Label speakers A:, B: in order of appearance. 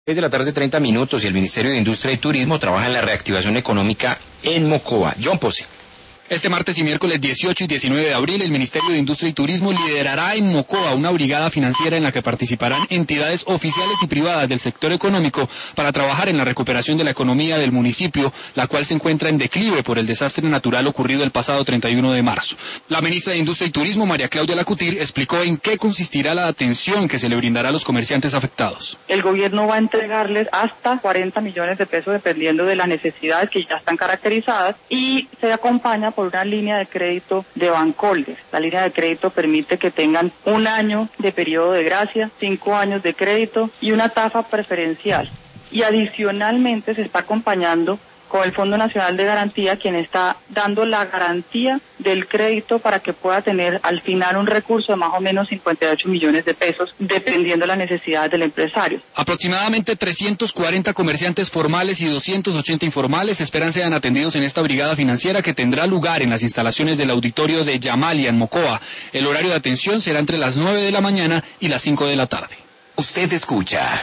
A: De la tarde, 30 minutos, y el Ministerio de Industria y Turismo trabaja en la reactivación económica en Mocoa. John Pose.
B: Este martes y miércoles 18 y 19 de abril, el Ministerio de Industria y Turismo liderará en Mocoa una brigada financiera en la que participarán entidades oficiales y privadas del sector económico para trabajar en la recuperación de la economía del municipio, la cual se encuentra en declive por el desastre natural ocurrido el pasado 31 de marzo. La ministra de Industria y Turismo, María Claudia Lacutir, explicó en qué consistirá la atención que se le brindará a los comerciantes afectados.
C: El gobierno va a entregarles hasta 40 millones de pesos dependiendo de las necesidades que ya están caracterizadas, y se acompaña por una línea de crédito de Bancoldes. La línea de crédito permite que tengan 1 año de periodo de gracia, 5 años de crédito y una tasa preferencial. Y adicionalmente se está acompañando con el Fondo Nacional de Garantía, quien está dando la garantía del crédito para que pueda tener al final un recurso de más o menos 58 millones de pesos, dependiendo de las necesidades del empresario.
B: Aproximadamente 340 comerciantes formales y 280 informales esperan sean atendidos en esta brigada financiera, que tendrá lugar en las instalaciones del auditorio de Yamalia en Mocoa. El horario de atención será entre las 9 de la mañana y las 5 de la tarde.
A: Usted escucha